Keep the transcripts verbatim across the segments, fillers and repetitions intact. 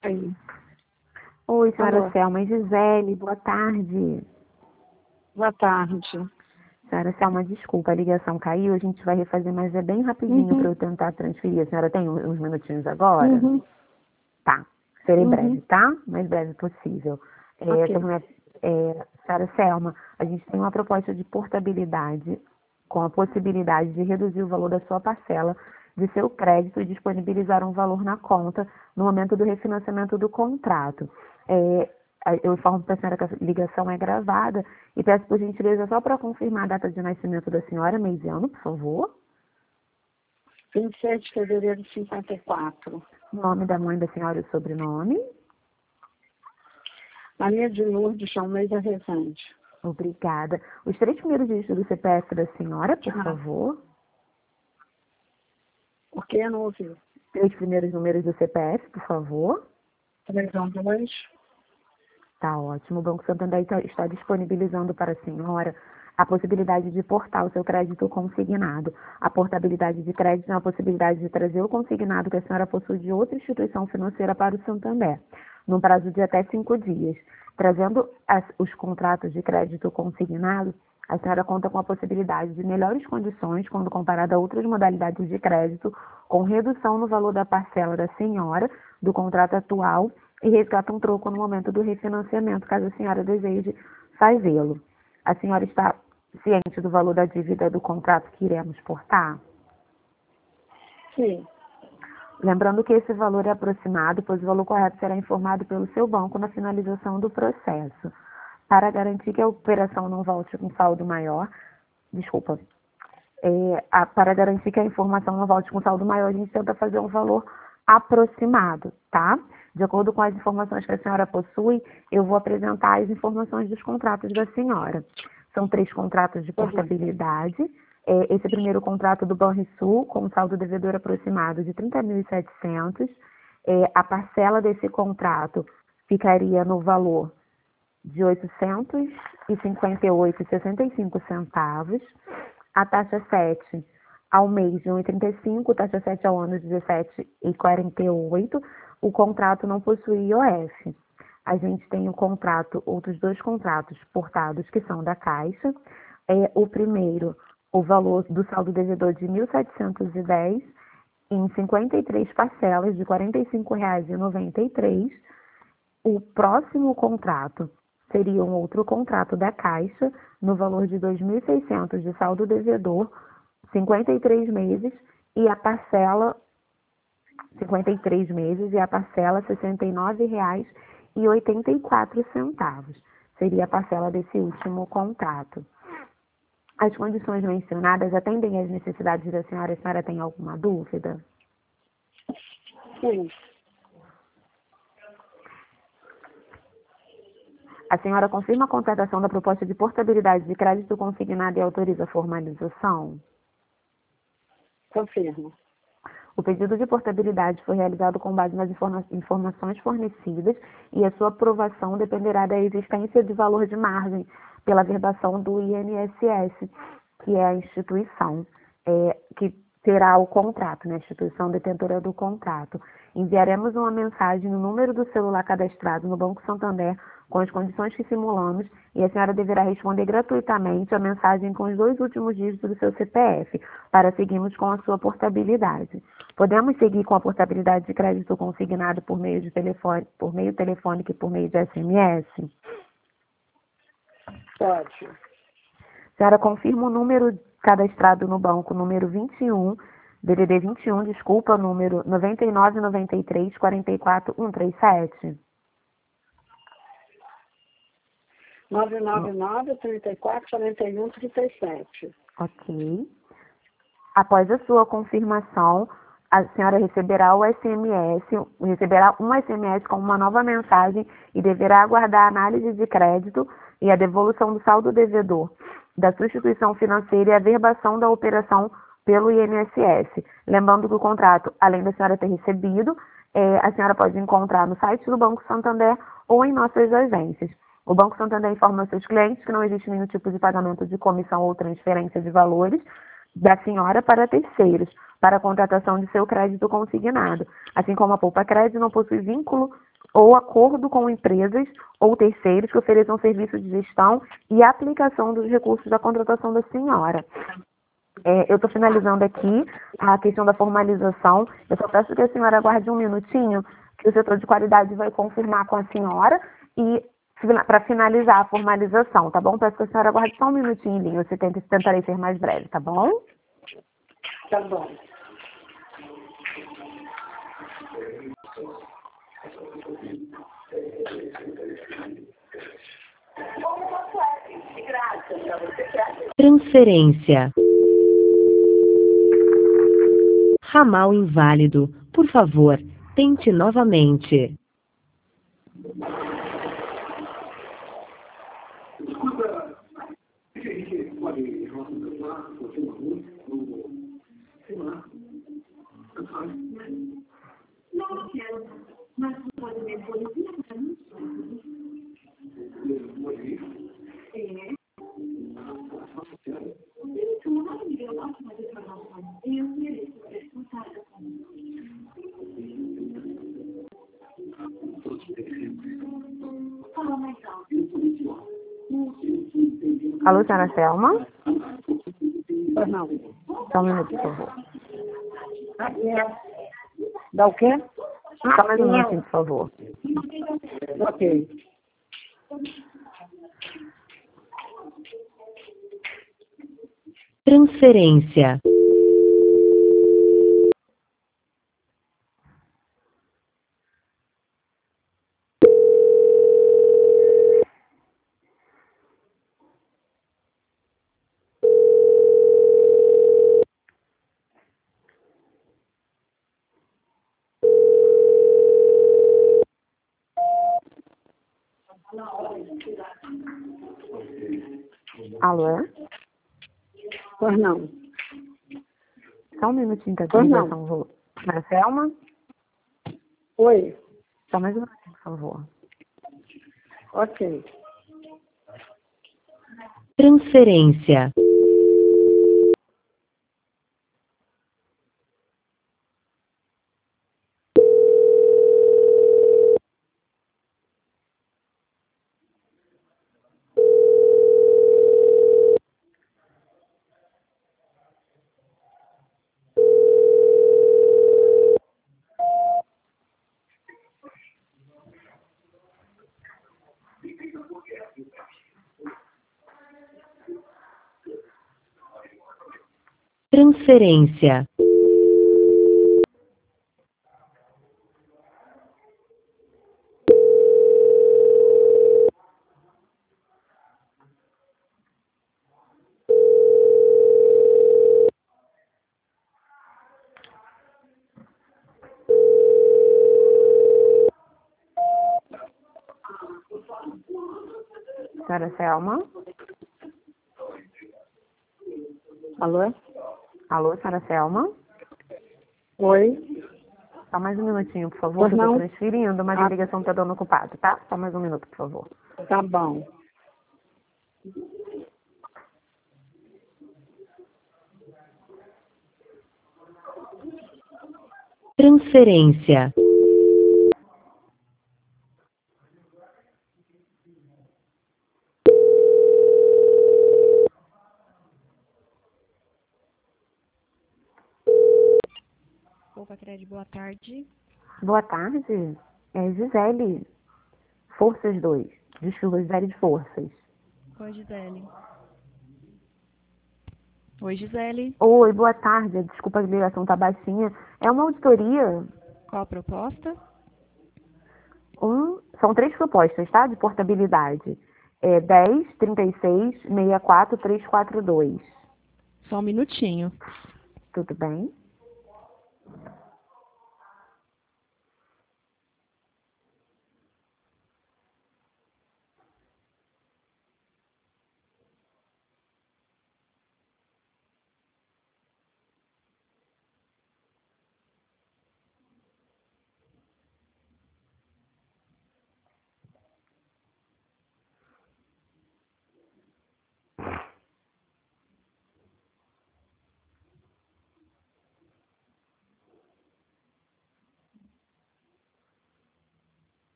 Oi. Oi, senhora Alô, Selma e Gisele, boa tarde. boa tarde. Senhora Selma, desculpa, a ligação caiu, a gente vai refazer, mas é bem rapidinho para Uhum, eu tentar transferir. A senhora tem uns uns minutinhos agora? uhum, Tá, serei uhum. breve, tá? Mais breve possível. É, Ok. sobre minha- é, senhora Selma, a gente tem uma proposta de portabilidade com a possibilidade de reduzir o valor da sua parcela de seu crédito e disponibilizar um valor na conta no momento do refinanciamento do contrato. É, a- eu informo para a senhora que a ligação é gravada e peço por gentileza só para confirmar a data de nascimento da senhora, mês e ano, por favor. vinte e sete de fevereiro de cinquenta e quatro. Nome da mãe da senhora e o sobrenome. Maria de Lourdes Almeida Rezende. Obrigada. Os três primeiros dígitos do C P F da senhora, De por nada. favor. Por que não ouviu? Três primeiros números do C P F, por favor. três um dois. Tá ótimo. O Banco Santander está está disponibilizando para a senhora a possibilidade de portar o seu crédito consignado. A portabilidade de crédito é a possibilidade de trazer o consignado que a senhora possui de outra instituição financeira para o Santander, num prazo de até cinco dias. Trazendo as- os contratos de crédito consignado, a senhora conta com a possibilidade de melhores condições quando comparada a outras modalidades de crédito, com redução no valor da parcela da senhora do contrato atual e resgata um troco no momento do refinanciamento, caso a senhora deseje fazê-lo. A senhora está ciente do valor da dívida do contrato que iremos portar? Sim. Lembrando que esse valor é aproximado, pois o valor correto será informado pelo seu banco na finalização do processo. Para garantir que a operação não volte com saldo maior, desculpa, é, a- para garantir que a informação não volte com saldo maior, a gente tenta fazer um valor aproximado, tá? De acordo com as informações que a senhora possui, eu vou apresentar as informações dos contratos da senhora. São três contratos de Uhum. portabilidade. É, esse primeiro contrato do Banrisul, com saldo devedor aproximado de trinta mil e setecentos. É, a parcela desse contrato ficaria no valor de oitocentos e cinquenta e oito vírgula sessenta e cinco centavos. A taxa sete ao mês de um vírgula trinta e cinco, taxa sete ao ano dezessete vírgula quarenta e oito. O contrato não possui I O F. A gente tem o contrato, outros dois contratos portados que são da Caixa. É, o primeiro, o valor do saldo devedor de mil setecentos e dez em cinquenta e três parcelas de quarenta e cinco reais e noventa e três. O próximo contrato seria um outro contrato da Caixa, no valor de dois mil e seiscentos de saldo devedor, cinquenta e três meses, e a parcela, cinquenta e três meses, e a parcela sessenta e nove reais e oitenta e quatro centavos. Seria a parcela desse último contrato. As condições mencionadas atendem às necessidades da senhora? A senhora tem alguma dúvida? Sim. A senhora confirma a contratação da proposta de portabilidade de crédito consignado e autoriza a formalização? Confirmo. O pedido de portabilidade foi realizado com base nas informa- informações fornecidas e a sua aprovação dependerá da existência de valor de margem pela verbação do I N S S, que é a instituição é, que terá o contrato, né, a instituição detentora do contrato. Enviaremos uma mensagem no número do celular cadastrado no Banco Santander com as condições que simulamos e a senhora deverá responder gratuitamente a mensagem com os dois últimos dígitos do seu C P F para seguirmos com a sua portabilidade. Podemos seguir com a portabilidade de crédito consignado por meio de telefone, por meio telefônico e por meio de S M S? Pode. A senhora confirma o número cadastrado no banco, número vinte e um, D D D vinte e um, desculpa, número noventa e nove, noventa e três, quarenta e quatro, cento e trinta e sete? nove nove nove, trinta e quatro, quarenta e um, trinta e sete. Ok. Após a sua confirmação, a senhora receberá o S M S, receberá um S M S com uma nova mensagem e deverá aguardar a análise de crédito e a devolução do saldo devedor da sua instituição financeira e a verbação da operação pelo I N S S. Lembrando que o contrato, além da senhora ter recebido, eh, a senhora pode encontrar no site do Banco Santander ou em nossas agências. O Banco Santander informa aos seus clientes que não existe nenhum tipo de pagamento de comissão ou transferência de valores da senhora para terceiros, para a contratação de seu crédito consignado. Assim como a Poupa Crédito não possui vínculo ou acordo com empresas ou terceiros que ofereçam serviço de gestão e aplicação dos recursos da contratação da senhora. É, eu estou finalizando aqui a questão da formalização. Eu só peço que a senhora aguarde um minutinho, que o setor de qualidade vai confirmar com a senhora e para finalizar a formalização, tá bom? Peço que a senhora aguarde só um minutinho em linha. Eu tento, tentarei ser mais breve, tá bom? Tá bom. Transferência. Ramal inválido. Por favor, tente novamente. Alô, senhora Selma? Pois não. Só um minuto, por favor. Dá o quê? Só mais um minutinho, por favor. Ok. Transferência. Alô? Pois não. Só um minutinho que a Pois não. ligação voltou. Senhora Selma? Oi. Só mais um minutinho, por favor. Ok. Transferência. Transferência. Senhora Selma? Alô? Alô, senhora Selma? Oi. Só mais um minutinho, por favor, Pois que eu estou não. transferindo, mas a Ah, ligação está dando ocupado, tá? Só mais um minuto, por favor. tá bom. Transferência. Opa, Cred, boa tarde. Boa tarde. É Gisele. Forças dois. Desculpa, Gisele de Forças. Oi, Gisele. Oi, Gisele. Oi, boa tarde. Desculpa, a ligação tá baixinha. É uma auditoria. Qual a proposta? Um, são três propostas, tá? De portabilidade. É dez, trinta e seis, sessenta e quatro, trezentos e quarenta e dois. Só um minutinho. Tudo bem?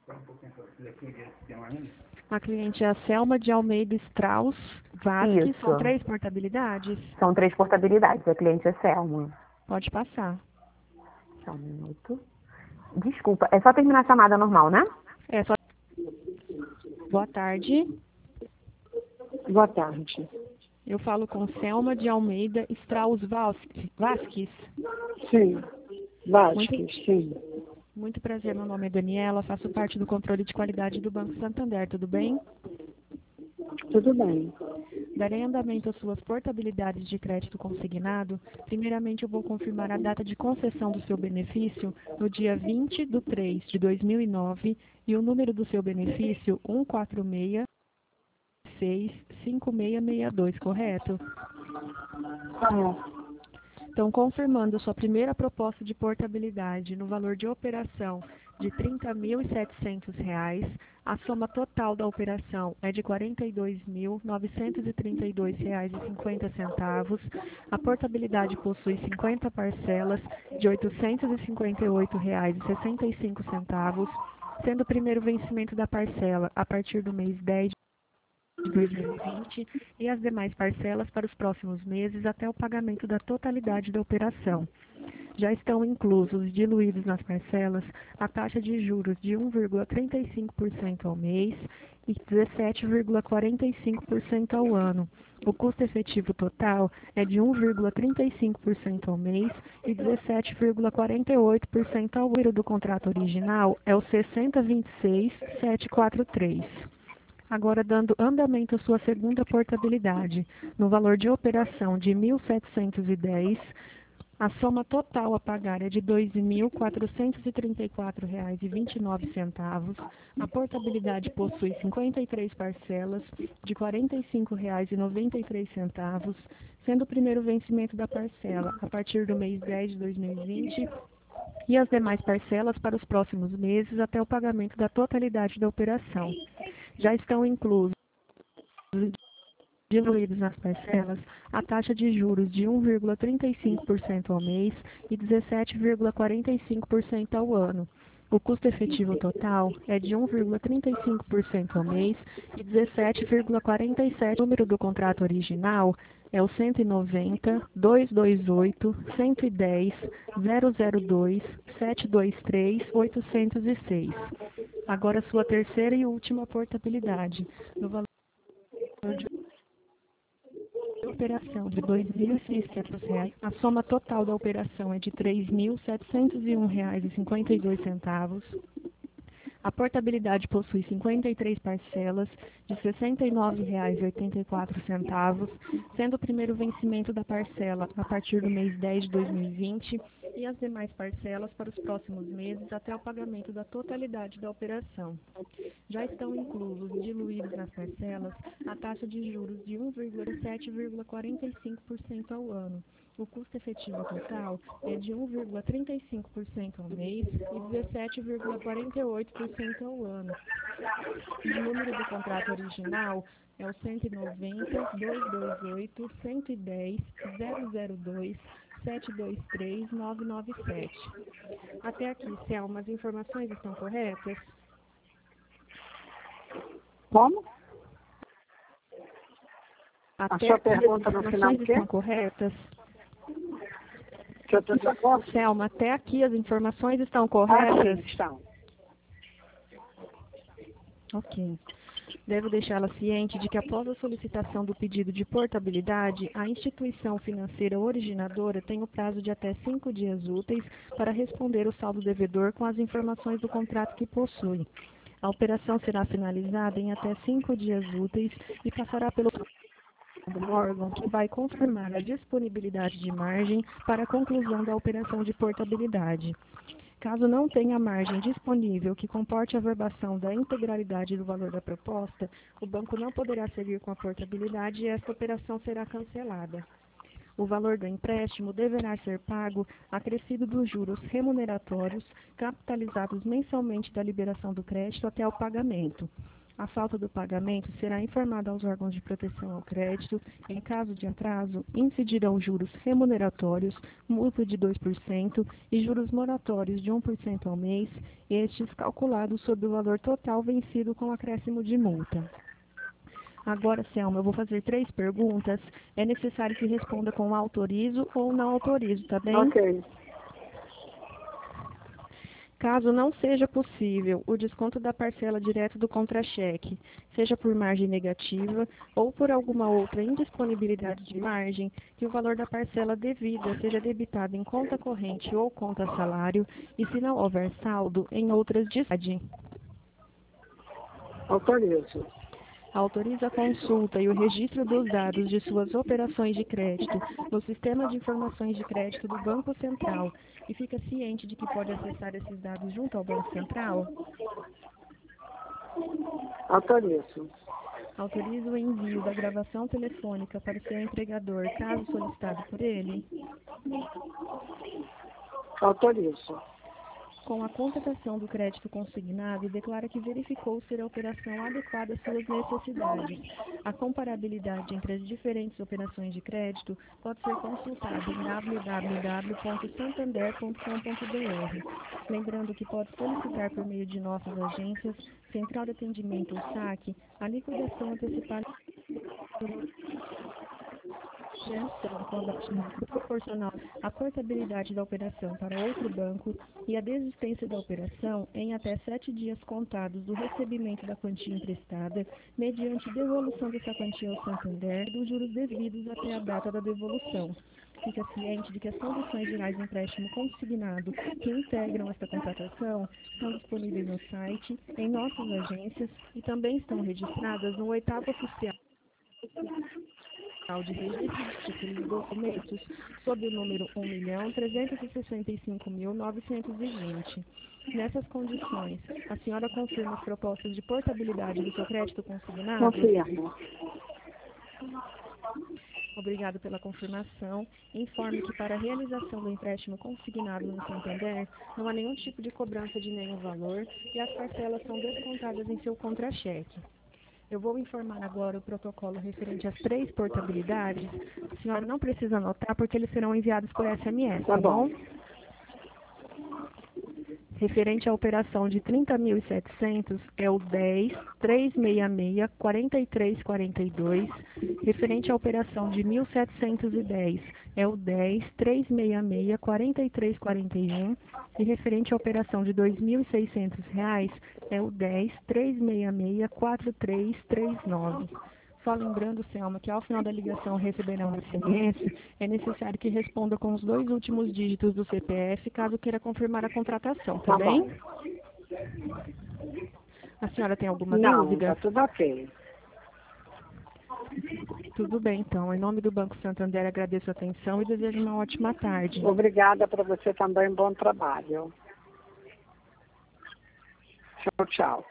A cliente é a Selma de Almeida Strauss Vasques. Isso. São três portabilidades? São três portabilidades. A cliente é Selma. Pode passar. Só um minuto. Desculpa, é só terminar a chamada normal, né? É só... Boa tarde. Boa tarde. Eu falo com Selma de Almeida Strauss Vasques. Vasques. Sim. Vasques, sim. Muito prazer, meu nome é Daniela, faço parte do controle de qualidade do Banco Santander, tudo bem? Tudo bem. Darei andamento às suas portabilidades de crédito consignado. Primeiramente, eu vou confirmar a data de concessão do seu benefício no dia vinte de três de dois mil e nove e o número do seu benefício um quatro seis seis cinco seis seis dois, correto? Ah, Então, confirmando a sua primeira proposta de portabilidade no valor de operação de trinta mil e setecentos reais, a soma total da operação é de quarenta e dois mil novecentos e trinta e dois reais e cinquenta centavos. A portabilidade possui cinquenta parcelas de oitocentos e cinquenta e oito reais e sessenta e cinco centavos, sendo o primeiro vencimento da parcela a partir do mês dez de dois mil e vinte e as demais parcelas para os próximos meses até o pagamento da totalidade da operação. Já estão inclusos, diluídos nas parcelas, a taxa de juros de um vírgula trinta e cinco por cento ao mês e dezessete vírgula quarenta e cinco por cento ao ano. O custo efetivo total é de um vírgula trinta e cinco por cento ao mês e dezessete vírgula quarenta e oito por cento ao ano. O do contrato original é o sessenta vinte e seis setecentos e quarenta e três. Agora, dando andamento à sua segunda portabilidade, no valor de operação de mil setecentos e dez, a soma total a pagar é de dois mil quatrocentos e trinta e quatro reais e vinte e nove centavos. A portabilidade possui cinquenta e três parcelas de quarenta e cinco reais e noventa e três centavos, sendo o primeiro vencimento da parcela a partir do mês dez de dois mil e vinte e as demais parcelas para os próximos meses até o pagamento da totalidade da operação. Já estão inclusos, diluídos nas parcelas, a taxa de juros de um vírgula trinta e cinco por cento ao mês e dezessete vírgula quarenta e cinco por cento ao ano. O custo efetivo total é de um vírgula trinta e cinco por cento ao mês e dezessete vírgula quarenta e sete por cento. O número do contrato original é o cento e noventa, duzentos e vinte e oito, cento e dez, zero zero dois, setecentos e vinte e três, oitocentos e seis. Agora, sua terceira e última portabilidade, no valor de operação de dois mil e seiscentos reais. A soma total da operação é de três mil setecentos e um reais e cinquenta e dois centavos. A portabilidade possui cinquenta e três parcelas de sessenta e nove reais e oitenta e quatro centavos, sendo o primeiro vencimento da parcela a partir do mês dez de dois mil e vinte e as demais parcelas para os próximos meses até o pagamento da totalidade da operação. Já estão inclusos, diluídos nas parcelas, a taxa de juros de um vírgula sete vírgula quarenta e cinco por cento ao ano. O custo efetivo total é de um vírgula trinta e cinco por cento ao mês e dezessete vírgula quarenta e oito por cento ao ano. O número do contrato original é o cento e noventa, duzentos e vinte e oito, cento e dez, zero zero dois, setecentos e vinte e três, novecentos e noventa e sete. Até aqui, Selma, as informações estão corretas? como? Até A sua aqui, as pergunta no final informações o quê? estão corretas? Que eu tô de acordo? Selma, até aqui as informações estão Ah, corretas? sim, estão. Ok. Devo deixá-la ciente de que após a solicitação do pedido de portabilidade, a instituição financeira originadora tem o prazo de até cinco dias úteis para responder o saldo devedor com as informações do contrato que possui. A operação será finalizada em até cinco dias úteis e passará pelo do órgão que vai confirmar a disponibilidade de margem para a conclusão da operação de portabilidade. Caso não tenha margem disponível que comporte a verbação da integralidade do valor da proposta, o banco não poderá seguir com a portabilidade e esta operação será cancelada. O valor do empréstimo deverá ser pago acrescido dos juros remuneratórios capitalizados mensalmente da liberação do crédito até o pagamento. A falta do pagamento será informada aos órgãos de proteção ao crédito. Em caso de atraso, incidirão juros remuneratórios, multa de dois por cento e juros moratórios de um por cento ao mês, estes calculados sobre o valor total vencido com acréscimo de multa. Agora, Selma, eu vou fazer três perguntas. É necessário que responda com autorizo ou não autorizo, tá bem? Ok. Caso não seja possível o desconto da parcela direto do contra-cheque, seja por margem negativa ou por alguma outra indisponibilidade de margem, que o valor da parcela devida seja debitado em conta corrente ou conta salário e, se não houver saldo, em outras despesas. Autorizo. Autoriza a consulta e o registro dos dados de suas operações de crédito no Sistema de Informações de Crédito do Banco Central e fica ciente de que pode acessar esses dados junto ao Banco Central? Autorizo. Autoriza o envio da gravação telefônica para o seu empregador, caso solicitado por ele? Autorizo. Com a contratação do crédito consignado, declara que verificou ser a operação adequada às suas necessidades. A comparabilidade entre as diferentes operações de crédito pode ser consultada em w w w ponto santander ponto com ponto b r. Lembrando que pode solicitar por meio de nossas agências, Central de Atendimento ou saque, a liquidação antecipada quando atingir proporcional à portabilidade da operação para outro banco e a desistência da operação em até sete dias contados do recebimento da quantia emprestada, mediante devolução dessa quantia ao Santander dos juros devidos até a data da devolução. Fica ciente de que as condições gerais de empréstimo consignado que integram esta contratação estão disponíveis no site, em nossas agências e também estão registradas no oitavo oficial de registro de títulos e documentos sob o número um milhão trezentos e sessenta e cinco mil novecentos e vinte. Nessas condições, a senhora confirma as propostas de portabilidade do seu crédito consignado? Confirmo. Obrigado pela confirmação. Informe que para a realização do empréstimo consignado no Santander, não há nenhum tipo de cobrança de nenhum valor e as parcelas são descontadas em seu contra-cheque. Eu vou informar agora o protocolo referente às três portabilidades. A senhora não precisa anotar porque eles serão enviados por S M S, tá, Tá bom. bom? Referente à operação de trinta mil e setecentos, é o dez, trezentos e sessenta e seis, quarenta e três quarenta e dois. Referente à operação de mil setecentos e dez, é o dez, trezentos e sessenta e seis, quarenta e três quarenta e um. E referente à operação de dois mil e seiscentos reais, é o dez, trezentos e sessenta e seis, quarenta e três trinta e nove. Só lembrando, Selma, que ao final da ligação receberão um S M S, é necessário que responda com os dois últimos dígitos do C P F, caso queira confirmar a contratação, tá, Tá bem? bom. A senhora tem alguma Não, dúvida? tá tudo ok. Tudo bem, então. Em nome do Banco Santander, agradeço a atenção e desejo uma ótima tarde. Obrigada para você também, bom trabalho. Tchau, tchau.